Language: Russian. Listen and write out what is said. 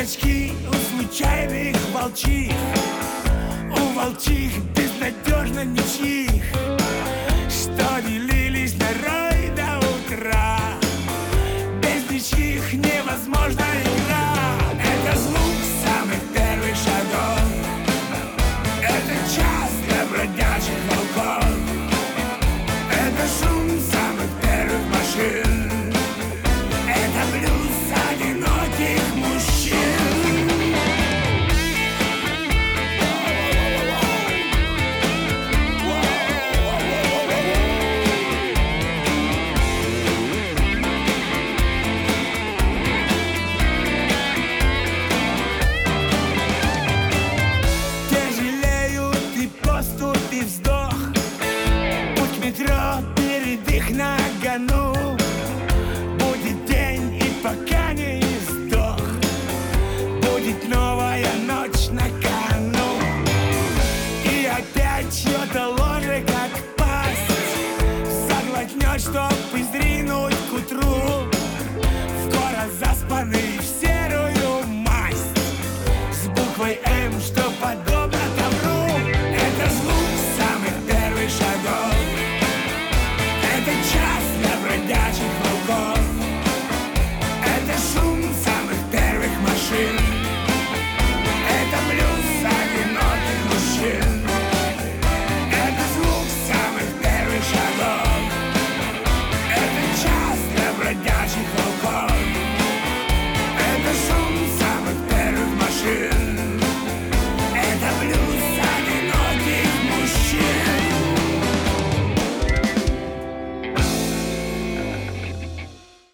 очки у случайных волчих, у волчих безнадежно ничьих, что делились на рай до утра. Без ничьих невозможна игра. Это звук самых первых шагов, это час для бродячих волков, это шум самых первых машин, это блюз одиноких мужчин. Перед их нагону будет день, и пока не сдох, будет новая ночь на кону. И опять чье-то ложе, как пасть, заглотнет, чтоб изринуть к утру. Скоро заспанный